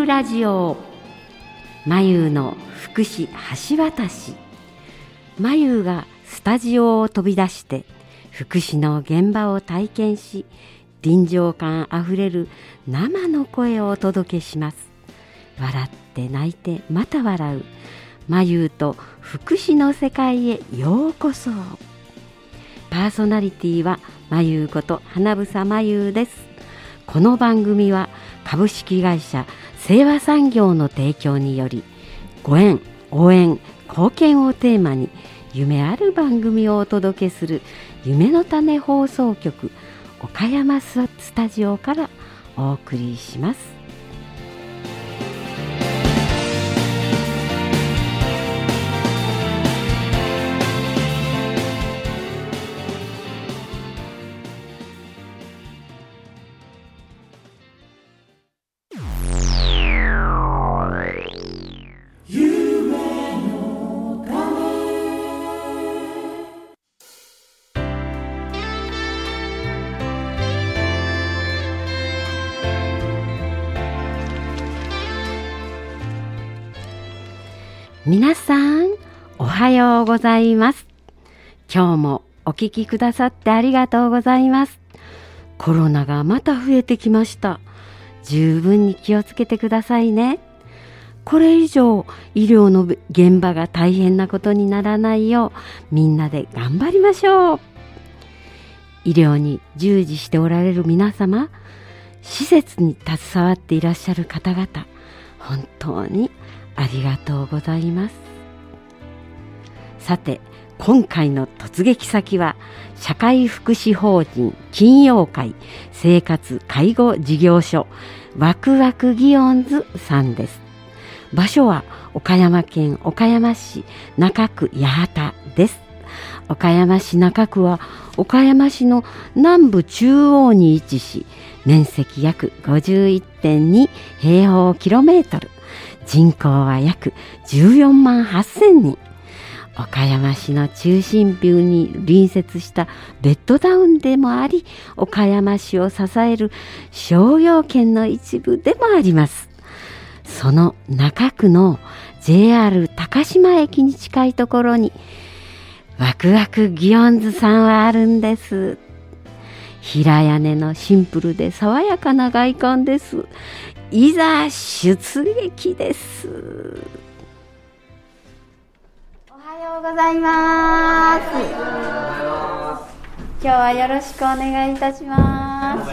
るラジオ、まゆの福祉橋渡し。まゆがスタジオを飛び出して福祉の現場を体験し、臨場感あふれる生の声をお届けします。笑って泣いてまた笑う、まゆと福祉の世界へようこそ。パーソナリティはまゆこと花房まゆです。この番組は株式会社清和産業の提供により、ご縁、応援、貢献をテーマに夢ある番組をお届けする夢の種放送局岡山スタジオからお送りします。皆さんおはようございます。今日もお聞きくださってありがとうございます。コロナがまた増えてきました。十分に気をつけてくださいね。これ以上医療の現場が大変なことにならないよう、みんなで頑張りましょう。医療に従事しておられる皆様、施設に携わっていらっしゃる方々、本当にありがとうございます。さて、今回の突撃先は社会福祉法人金曜会生活介護事業所ワクワクギオンズさんです。場所は岡山県岡山市中区八幡です。岡山市中区は岡山市の南部中央に位置し、面積約 51.2 平方キロメートル、人口は約14万8000人。岡山市の中心部に隣接したベッドタウンでもあり、岡山市を支える商業圏の一部でもあります。その中区の JR 高島駅に近いところにワクワクギオンズさんはあるんです。平屋根のシンプルで爽やかな外観です。いざ出撃です。おはようございます。今日はよろしくお願いいたします。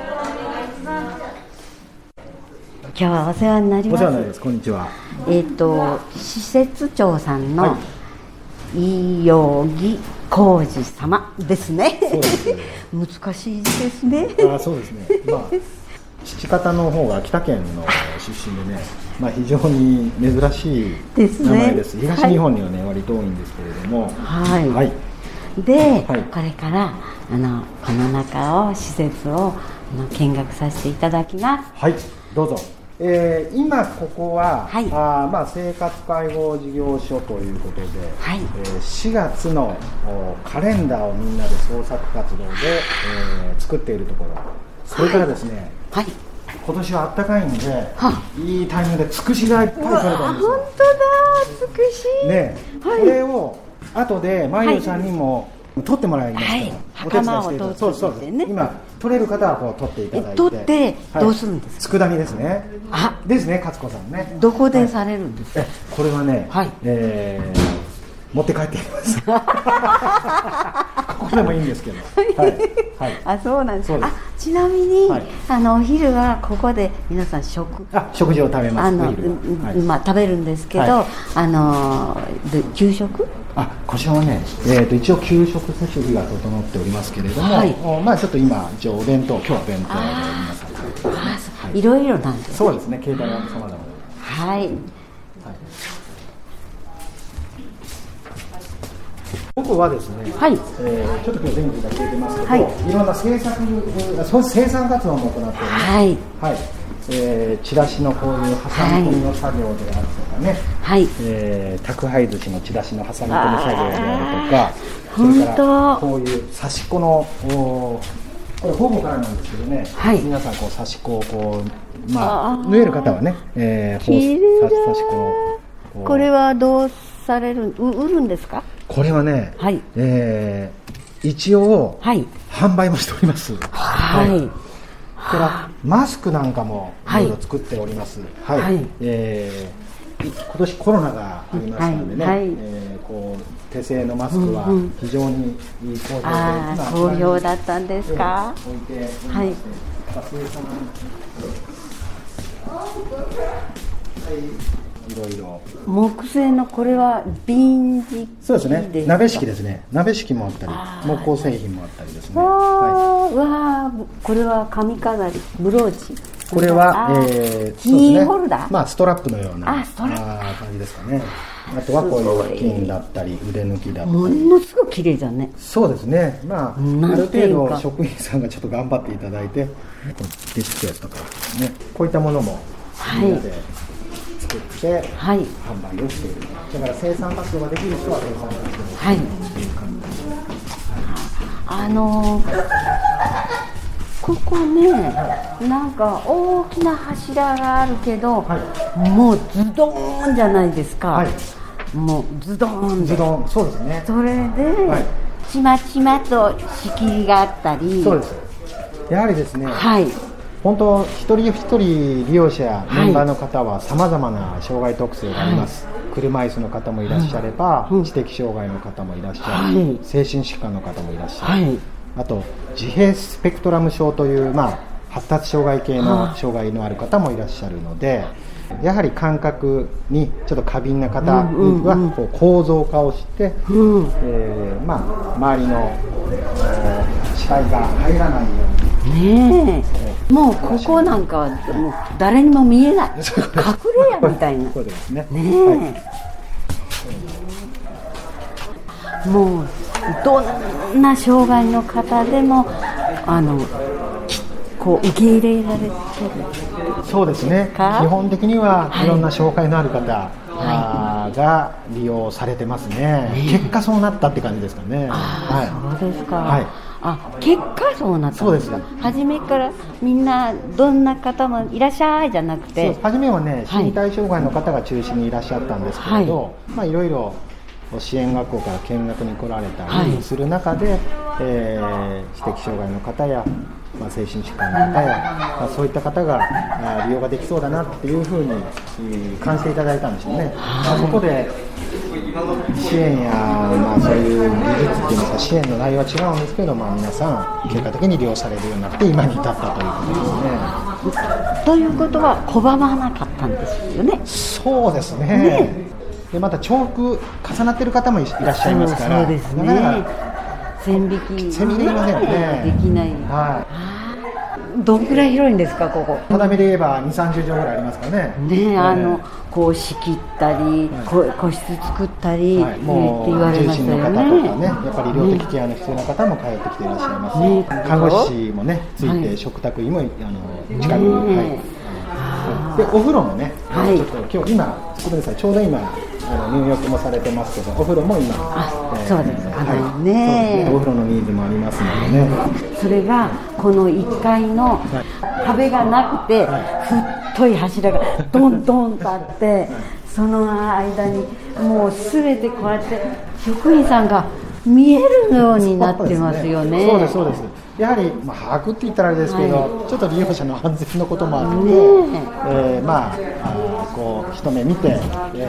今日はお世話になります。 お世話になります。こんにちは。 施設長さんの飯養木浩二様ですね。 そうですね。 難しいですね。 そうですね。父方の方が秋田県の出身でね、非常に珍しい名前です。東日本にはね、割と多いんですけれども、 で、これからこの中を施設を見学させていただきます。 はい、どうぞ。今ここは、生活介護事業所ということで、4月のカレンダーをみんなで創作活動で、作っているところ。それからですね、今年は暖かいんで、いいタイミングでつくしがいっぱい取れたんですよ。 本当だ、つくしね、これを後でまゆさんにも取ってもらいますから、 袴を取ってね。 今取れる方はこう取っていただいて、 取ってどうするんですか。 佃煮ですね。ですね、勝子さんね。 どこでされるんですか。 これはね、持って帰ってきます。ここでもいいんですけど。 そうなんです。ちなみに、お昼はここで皆さん食事を食べます。 食べるんですけど、給食？ こちらはね、一応給食設備が整っておりますけれども、ちょっと今一応お弁当、今日はお弁当で皆さん食べてます。 いろいろなんです。 そうですね、携帯は様々で。僕はですね、ちょっと今日電気が消えてますけど、いろんな生産活動も行っております。チラシのこういう挟み込みの作業であるとかね、宅配寿司のチラシの挟み込み作業であるとか、それからこういう差し子のこれ方々からなんですけどね、皆さんこう差し子をこう縫える方はね、 これはどうされる、売るんですか？ これはね、はい、一応、はい、販売もしております。はい。これはマスクなんかもいろいろ作っております。はい。はい、今年コロナがありましたのでね、はいはい、こう手製のマスクは非常にいい好評で、 好評だったんですか？ 置いておりまして、はい。いろいろ木製のこれは瓶敷ですか？ そうですね、鍋敷ですね。鍋敷もあったり木工製品もあったりですね。 わこれは髪飾り、ブローチ、 これはキーホルダー、 ストラップのような感じですかね。あとはこういう金だったり腕抜きだったり、 ものすごく綺麗だね。 そうですね、ある程度職員さんがちょっと頑張っていただいて、ディスプレイとかね、こういったものもみんなで作って、販売をしている。だから生産活動ができる人は生産活動をしているという感じですね。 ここね、なんか大きな柱があるけど、もうズドーンじゃないですか。もうズドーンで、 そうですね。 それで、ちまちまと仕切りがあったり、 そうです。やはりですね、本当一人一人利用者、メンバーの方はさまざまな障害特性があります。車椅子の方もいらっしゃれば、知的障害の方もいらっしゃる、精神疾患の方もいらっしゃる、あと自閉スペクトラム症という、発達障害系の障害のある方もいらっしゃるので、やはり感覚にちょっと過敏な方はこう構造化をして、周りの視界が入らないように、 もうここなんかはもう誰にも見えない、隠れ家みたいな。 そうですね。 もうどんな障害の方でもこう受け入れられてる。 そうですね。基本的にはいろんな障害のある方が利用されてますね。結果そうなったって感じですかね。 そうですか。結果そうなった。 そうです。 初めからみんなどんな方もいらっしゃいじゃなくて、 初めはね、身体障害の方が中心にいらっしゃったんですけれど、いろいろ支援学校から見学に来られたりする中で、知的障害の方や、精神疾患の方や、そういった方が利用ができそうだなっていうふうに感じていただいたんでしょうね。そこで支援や、そういう技術っていいますか、支援の内容は違うんですけど、皆さん結果的に利用されるようになって今に至ったということですね。 ということは拒まなかったんですよね。 そうですね。でまた重複重なっている方もいらっしゃいますから、 そうですね。線引きできませんよね。 できない。どんくらい広いんですか、ここ？ 畳で言えば2、30畳ぐらいありますかね。 こう仕切ったり、個室作ったり、って言われましたよね。重心の方とかね、やっぱり医療的ケアの必要な方も通ってきていらっしゃいます。看護師もねついて、食卓医も近くに。でお風呂もね、ちょっと今日今ごめんなさい、ちょうど今入浴もされてますけど、お風呂も今そうですかね。お風呂のニーズもありますのでね。 それがこの1階の壁がなくて、太い柱がドンドンとあって、その間にもう全てこうやって職員さんが見えるようになってますよね。 そうですそうです。やはり把握って言ったらあれですけど、ちょっと利用者の安全のこともあって、こう一目見て、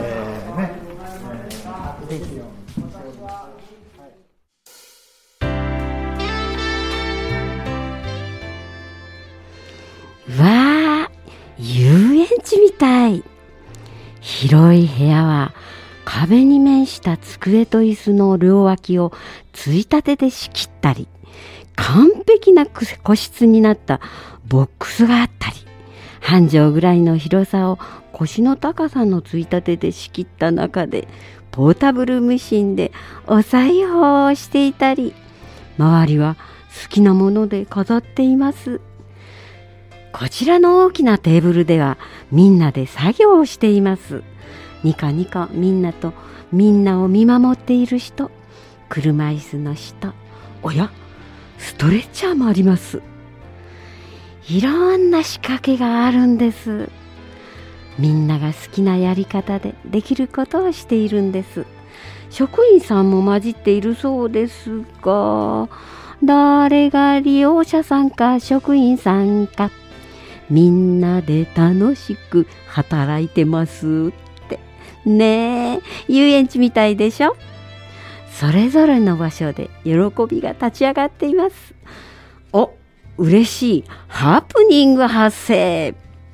遊園地みたい。広い部屋は壁に面した机と椅子の両脇をついたてで仕切ったり、完璧な個室になったボックスがあったり、半畳ぐらいの広さを腰の高さのついたてで仕切った中で、ポータブルミシンでお裁縫をしていたり、周りは好きなもので飾っています。こちらの大きなテーブルではみんなで作業をしています。ニカニカみんなとみんなを見守っている人、車椅子の人、おやストレッチャーもあります。 いろんな仕掛けがあるんです。みんなが好きなやり方でできることをしているんです。職員さんも混じっているそうですが、誰が利用者さんか職員さんか、みんなで楽しく働いてますってねえ、遊園地みたいでしょ。それぞれの場所で喜びが立ち上がっています。お、嬉しいハプニング発生。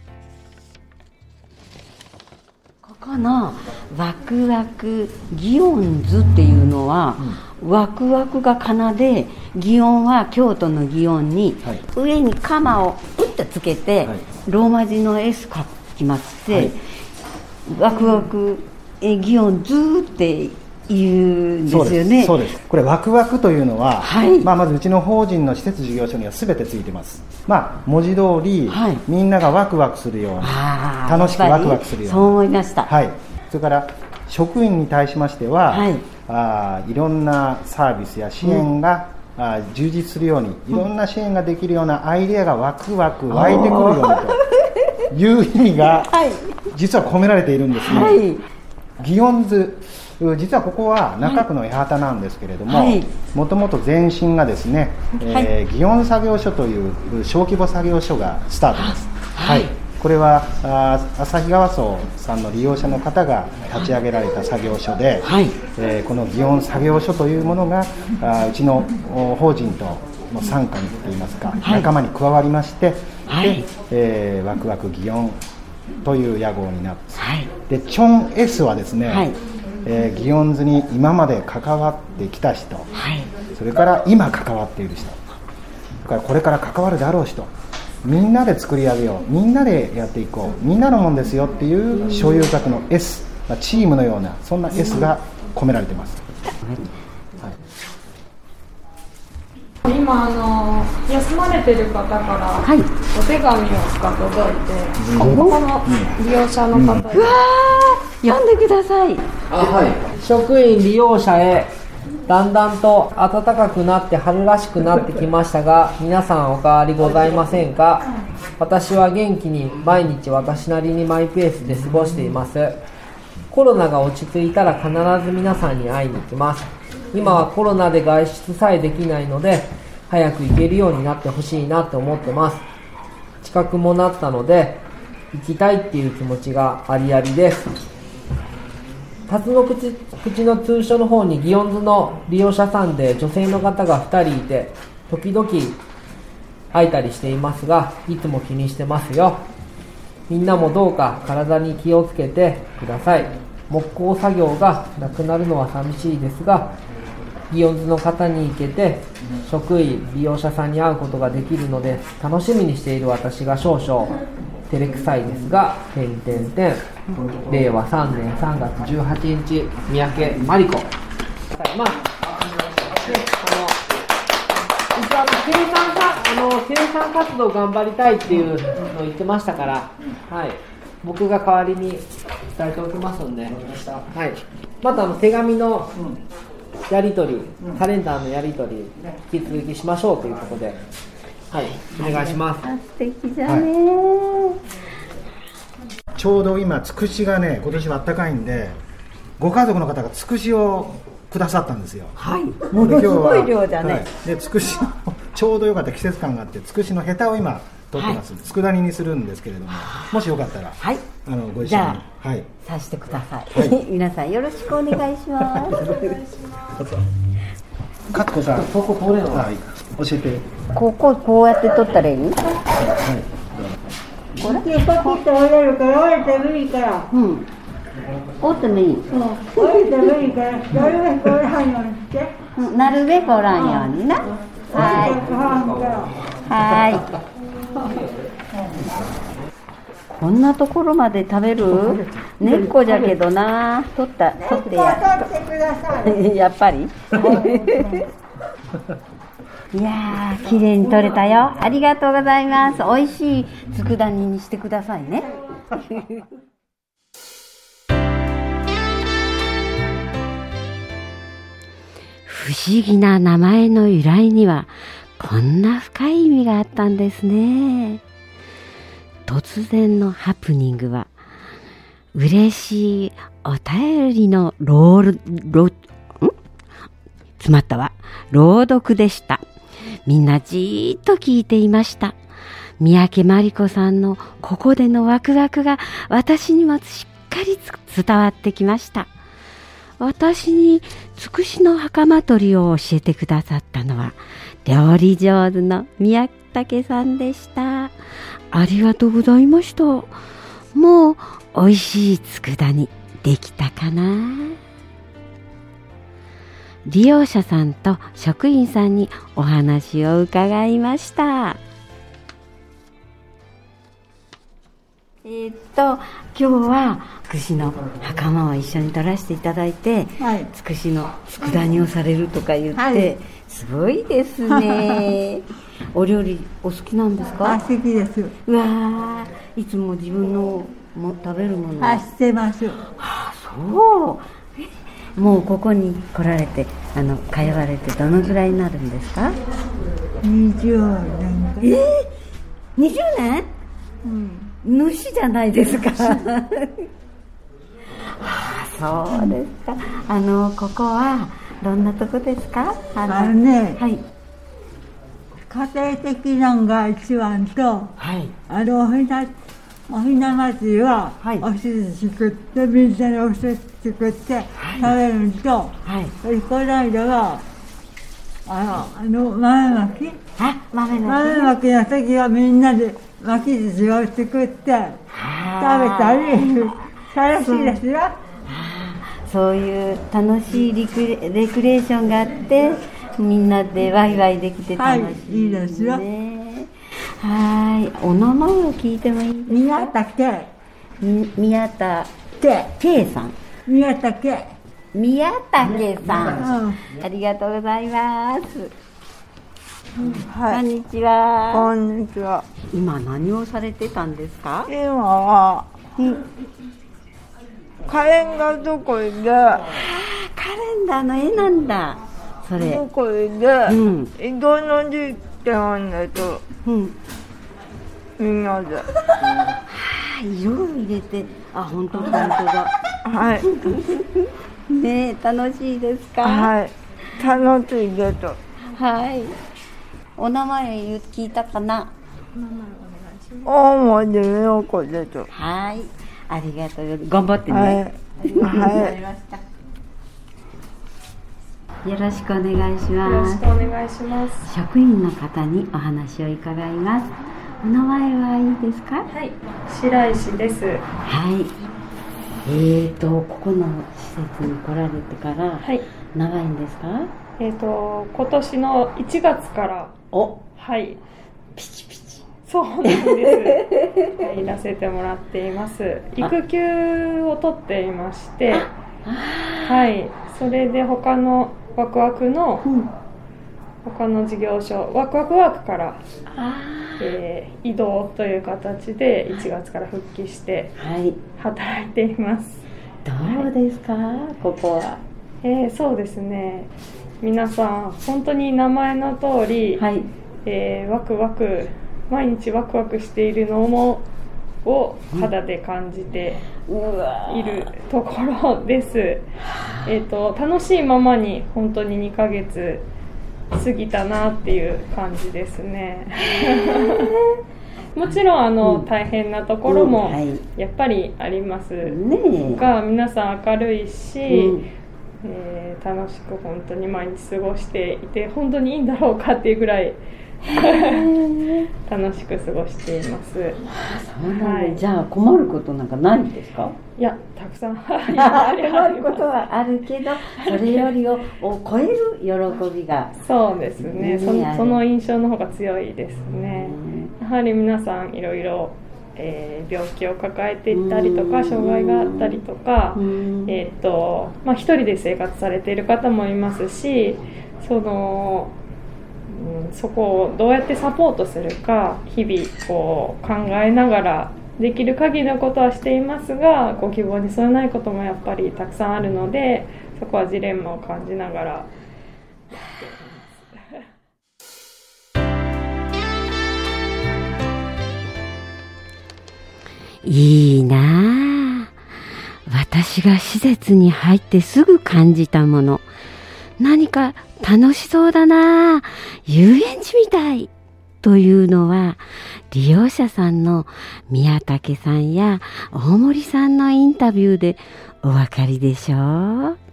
ここのワクワク祇園図っていうのは、ワクワクがかなで、祇園は京都の祇園に、上に鎌をプッとつけて、ローマ字の S 書きまして、ワクワク祇園図って言うんですよね。 そうです。これワクワクというのは、まずうちの法人の施設事業所には全てついてます。文字通り、みんながワクワクするような、楽しくワクワクするような、 そう思いました。 それから職員に対しましては、いろんなサービスや支援が、充実するように、いろんな支援ができるようなアイデアがワクワク湧いてくるようにという意味が、実は込められているんですね。祇園図、実はここは中区の八幡なんですけれども、もともと前身がですね、祇園作業所という小規模作業所がスタートです。これは旭川荘さんの利用者の方が立ち上げられた作業所で、この祇園作業所というものがうちの法人との傘下にといいますか、仲間に加わりまして、でワクワク祇園という屋号になって、でチョン S はですね、祇園図に今まで関わってきた人、それから今関わっている人、それからこれから関わるであろう人、みんなで作り上げよう、みんなでやっていこう、みんなのもんですよっていう所有格の S、チームのようなそんな S が込められています。 今休まれてる方からお手紙が届いて、ここの利用者の方に、 読んでください。 職員利用者へ、だんだんと暖かくなって春らしくなってきましたが、皆さんお変わりございませんか？私は元気に毎日私なりにマイペースで過ごしています。コロナが落ち着いたら必ず皆さんに会いに行きます。今はコロナで外出さえできないので、早く行けるようになってほしいなと思ってます。近くもなったので行きたいっていう気持ちがありありです。辰の口の通所の方に祇園図の利用者さんで女性の方が2人いて、時々会えたりしていますが、いつも気にしてますよ。みんなもどうか体に気をつけてください。木工作業がなくなるのは寂しいですが、祇園図の方に行けて職員利用者さんに会うことができるので楽しみにしている私が少々照れくさいですが、令和3年3月18日三宅真理子。生産活動頑張りたいっていうのを言ってましたから、僕が代わりに伝えておきますので、また手紙のやり取り、カレンダーのやり取り引き続きしましょうということで、お願いします。 素敵じゃね、 ちょうど今つくしがね、今年はあったかいんで、ご家族の方がつくしをくださったんですよ。 ものすごい量だね。 でつくしのちょうど良かった季節感があって、つくしのヘタを今取ってます。佃煮にするんですけれども、もしよかったらご一緒に。 じゃあ、さしてください。皆さんよろしくお願いします。 勝子さん、 ここ取れるの？ 教えて。 こうやって取ったらいい？ これパキッと折れるから折れてもいいから。 折ってもいい？ 折れてもいいから、なるべく折らんようにして。 なるべく折らんようにな。こんなところまで食べる？猫じゃけどな。取ってや。 取ってください。 やっぱり。いやー、綺麗に取れたよ。ありがとうございます。美味しい佃煮にしてくださいね。不思議な名前の由来にはこんな深い意味があったんですね。突然のハプニングは嬉しいお便りの朗読でした。みんなじーっと聞いていました。三宅真理子さんのここでのワクワクが私にもしっかり伝わってきました。私につくしの袴取りを教えてくださったのは料理上手の宮武さんでした。ありがとうございました。もう美味しい佃煮できたかな。利用者さんと職員さんにお話を伺いました。今日はつくしの袴を一緒に取らせていただいて、つくしの佃煮をされるとか言って、すごいですね。お料理お好きなんですか？ 好きです。 うわー、いつも自分の食べるもの知ってます。 そう。もうここに来られて通われてどのぐらいになるんですか ？20年。 20年？主じゃないですか。そうですか。ここはどんなとこですか？ はい、家庭的なのが一番と、おひな祭りは、おせち作って、みんなでおせち作って食べるのと、この間は豆まきの時はみんなで巻き寿司を作って食べたり楽しいですよ。 そういう楽しいレクレーションがあってみんなでワイワイできて楽しいですね。 いいですよ。 お名前を聞いてもいいですか？ 宮田圭。 宮田圭さん。 宮田圭さん、ありがとうございます。こんにちは。 こんにちは。 今何をされてたんですか？ 今は、カレンダー作りで、 カレンダーの絵なんだ。それ。 作りで、移動の時期なんだと、みんなで。 色を入れて、本当だ。 はい。 ねえ、楽しいですか？ はい。楽しいです。 はい。お名前聞いたかな？ 大森陽子です。 はい。ありがとう。頑張ってね。よろしくお願いします。 よろしくお願いします。 職員の方にお話を伺います。お名前はいいですか？ はい。白石です。 はい。ここの施設に来られてから長いんですか？ 今年の1月から。はい。 ピチピチ。 そうなんです。入らせてもらっています。育休を取っていまして、はい。それで他のワクワクの、他の事業所ワクワクワークから、移動という形で1月から復帰して働いています。 どうですか、ここは？ そうですね。皆さん本当に名前の通り、ワクワク毎日ワクワクしているのを肌で感じているところです。楽しいままに本当に2ヶ月過ぎたなっていう感じですね。もちろん大変なところもやっぱりありますが、皆さん明るいし、楽しく本当に毎日過ごしていて本当にいいんだろうかっていうぐらい楽しく過ごしています。 そうなんだ。じゃあ困ることなんかないんですか？ いや、たくさん困ることはあるけど、それよりを超える喜びが。 そうですね。その印象の方が強いですね。やはり皆さんいろいろ病気を抱えていたりとか障害があったりとか、一人で生活されている方もいますし、そこをどうやってサポートするか日々こう考えながらできる限りのことはしていますが、ご希望に添えないこともやっぱりたくさんあるので、そこはジレンマを感じながらやっています。 いいなあ。私が施設に入ってすぐ感じたもの。何か楽しそうだなあ。遊園地みたい。というのは、利用者さんの宮武さんや大森さんのインタビューでお分かりでしょう。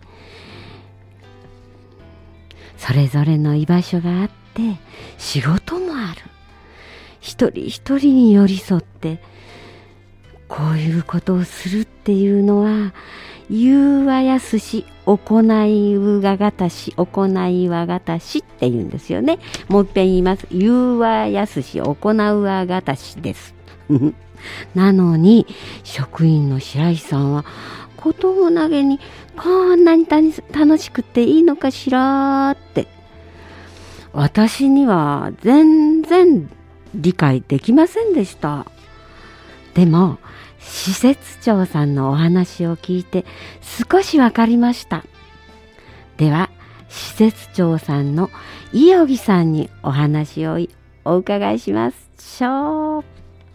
それぞれの居場所があって、仕事もある。一人一人に寄り添って、こういうことをするっていうのは、言うはやすし、行いうががたし、行いはがたしって言うんですよね。もう一遍言います。言うはやすし、行うはがたしです。なのに、職員の白石さんは、ことも投げに、こんなに楽しくていいのかしらって。私には全然理解できませんでした。でも、施設長さんのお話を聞いて少しわかりました。では、施設長さんの伊予木さんにお話をお伺いしましょう。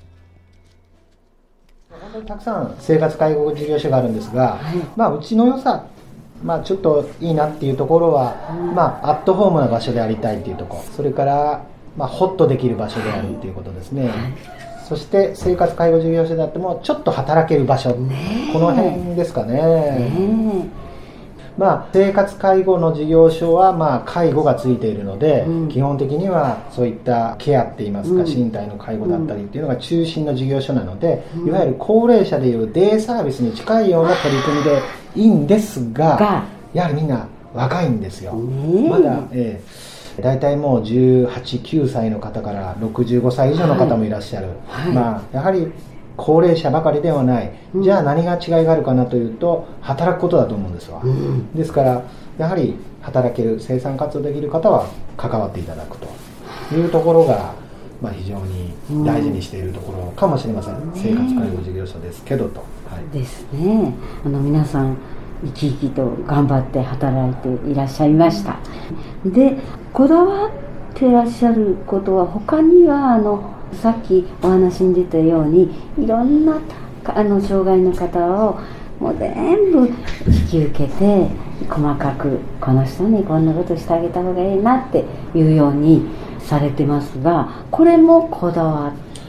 本当にたくさん生活介護事業所があるんですが、うちの良さ、ちょっといいなっていうところは、アットホームな場所でありたいっていうところ、それから、ホッとできる場所であるっていうことですね。そして生活介護事業所であってもちょっと働ける場所、この辺ですかね。生活介護の事業所は介護がついているので、基本的にはそういったケアっていいますか、身体の介護だったりっていうのが中心の事業所なので、いわゆる高齢者でいうデイサービスに近いような取り組みでいいんですが、やはりみんな若いんですよ。まだ、大体もう18、9歳の方から65歳以上の方もいらっしゃる、やはり高齢者ばかりではない、じゃあ何が違いがあるかなというと、働くことだと思うんですわ、ですからやはり働ける、生産活動できる方は関わっていただくというところが、非常に大事にしているところかもしれません、生活介護事業所ですけどと、 ですね。皆さん生き生きと頑張って働いていらっしゃいました。で、こだわってらっしゃることは他にはさっきお話に出たように、いろんな障害の方をもう全部引き受けて、細かくこの人にこんなことしてあげた方がいいなっていうようにされてますが、これもこだわって。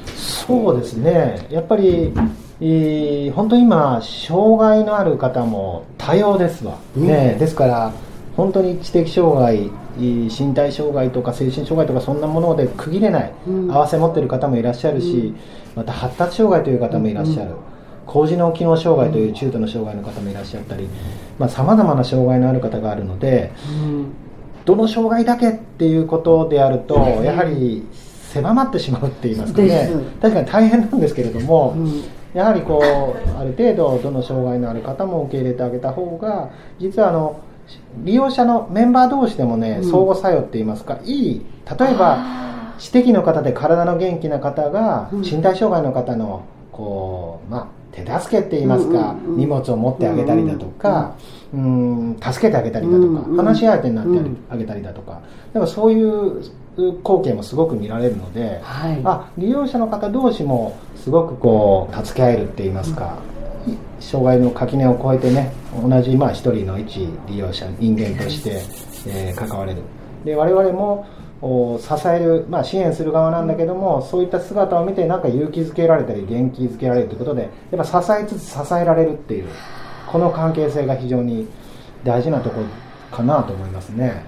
そうですね、やっぱり本当に今障害のある方も多様ですわ、ですから本当に知的障害、身体障害とか精神障害とかそんなもので区切れない、合わせ持っている方もいらっしゃるし、また発達障害という方もいらっしゃる、高次脳機能障害という中度の障害の方もいらっしゃったり、さまざまな障害のある方があるので、どの障害だけっていうことであるとやはり狭まってしまうって言いますかね、確かに大変なんですけれども、やはりある程度どの障害のある方も受け入れてあげた方が、実は利用者のメンバー同士でもね、相互作用って言いますか、いい、例えば知的の方で体の元気な方が身体障害の方の手助けって言いますか、荷物を持ってあげたりだとか、助けてあげたりだとか、話し相手になってあげたりだとか、でもそういう光景もすごく見られるので、利用者の方同士もすごく助け合えるって言いますか、障害の垣根を越えてね、同じ一人の一利用者、人間として、関われる。で、我々も支える、支援する側なんだけども、そういった姿を見て勇気づけられたり元気づけられるということで、やっぱ支えつつ支えられるっていう、この関係性が非常に大事なところかなと思いますね。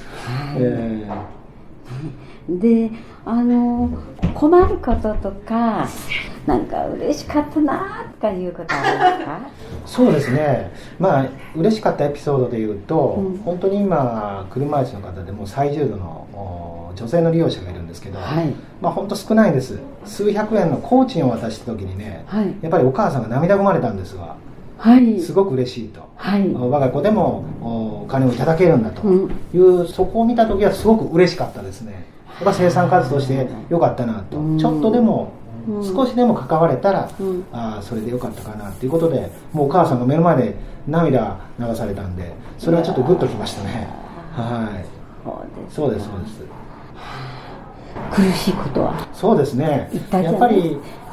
で、困ることとか、なんか嬉しかったなとかいうことありますか？ そうですね、嬉しかったエピソードでいうと、本当に今車椅子の方でも最重度の女性の利用者がいるんですけど、本当少ないんです。数百円の工賃を渡した時にね、やっぱりお母さんが涙ぐまれたんですわ。すごく嬉しいと、我が子でもお金をいただけるんだという、そこを見た時はすごく嬉しかったですね。やっぱ生産活動してよかったなと、ちょっとでも少しでも関われたら、それでよかったかなということで、もうお母さんが目の前で涙流されたんで、それはちょっとグッときましたね。そうです。 苦しいことは？ そうですね、やっぱり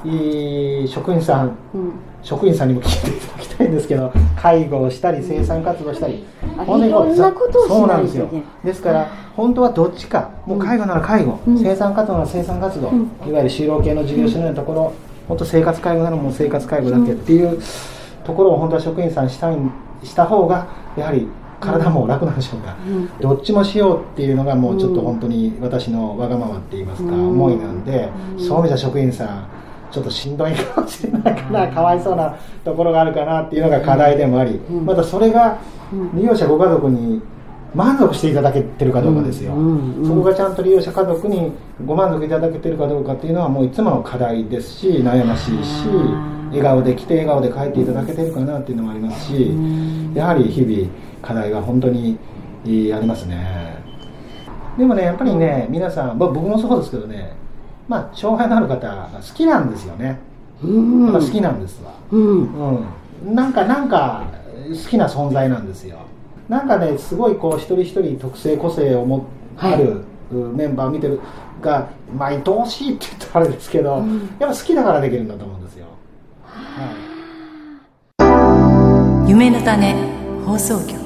職員さんにも聞いていただきたいんですけど、介護をしたり生産活動したり、 本当にいろんなことをしないといけない。 ですから本当はどっちか、もう介護なら介護、生産活動なら生産活動、いわゆる就労系の事業所のようなところ、本当生活介護ならもう生活介護だけっていうところを本当は職員さんした方がやはり体も楽なんでしょうか、どっちもしようっていうのがもうちょっと本当に私のわがままって言いますか、思いなんで、そういう意味じゃ職員さんちょっとしんどいかもしれないかな、かわいそうなところがあるかなっていうのが課題でもあり、またそれが利用者ご家族に満足していただけてるかどうかですよ、そこがちゃんと利用者家族にご満足いただけてるかどうかっていうのはもういつもの課題ですし、悩ましいし、笑顔で来て笑顔で帰っていただけてるかなっていうのもありますし、やはり日々課題が本当にありますね。でもね、やっぱりね、皆さん、僕もそうですけどね、障害のある方が好きなんですよね。やっぱ好きなんですわ。なんか好きな存在なんですよ。なんかね、すごいこう一人一人特性個性をあるメンバーを見てるが、愛おしいって言ったらあれですけど、やっぱ好きだからできるんだと思うんですよ。 夢の種放送局。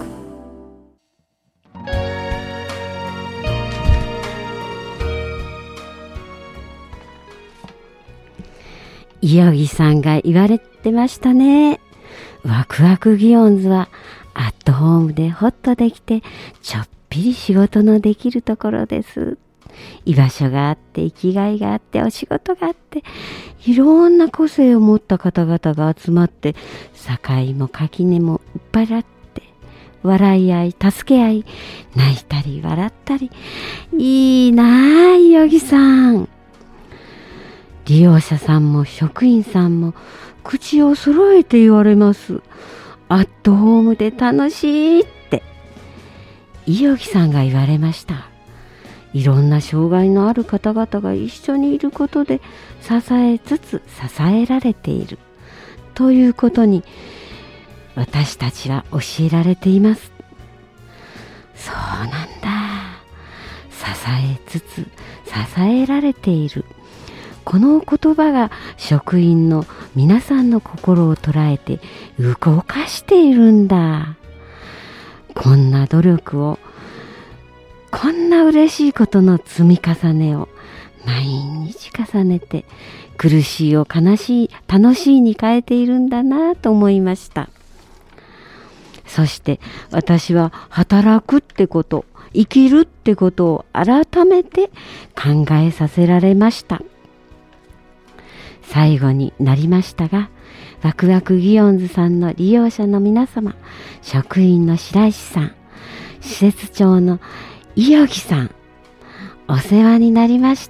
伊予木さんが言われてましたね。ワクワクギオンズはアットホームでホッとできてちょっぴり仕事のできるところです。居場所があって生きがいがあってお仕事があって、いろんな個性を持った方々が集まって、境も垣根もいっぱいあって、笑い合い助け合い、泣いたり笑ったり、いいなあ、伊予木さん。利用者さんも職員さんも口を揃えて言われます。アットホームで楽しいって伊予木さんが言われました。いろんな障害のある方々が一緒にいることで支えつつ支えられているということに私たちは教えられています。そうなんだ。支えつつ支えられている。この言葉が職員の皆さんの心を捉えて動かしているんだ。こんな努力を、こんな嬉しいことの積み重ねを毎日重ねて、苦しいを悲しい、楽しいに変えているんだなと思いました。そして私は働くってこと、生きるってことを改めて考えさせられました。最後になりましたが、ワクワクギオンズさんの利用者の皆様、職員の白石さん、施設長の伊予木さん、お世話になりました。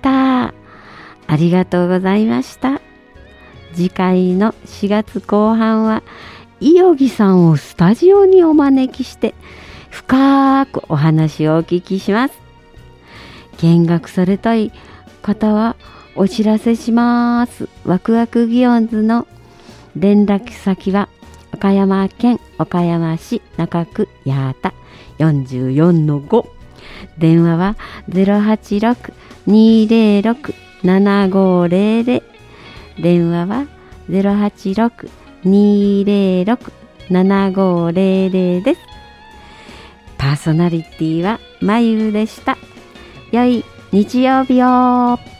ありがとうございました。次回の4月後半は伊予木さんをスタジオにお招きして深くお話をお聞きします。見学されたい方はお知らせします。ワクワクギオンズの連絡先は岡山県岡山市中区八幡 44-5、 電話は 086-206-7500、 電話は 086-206-7500 です。パーソナリティはまゆでした。良い日曜日を。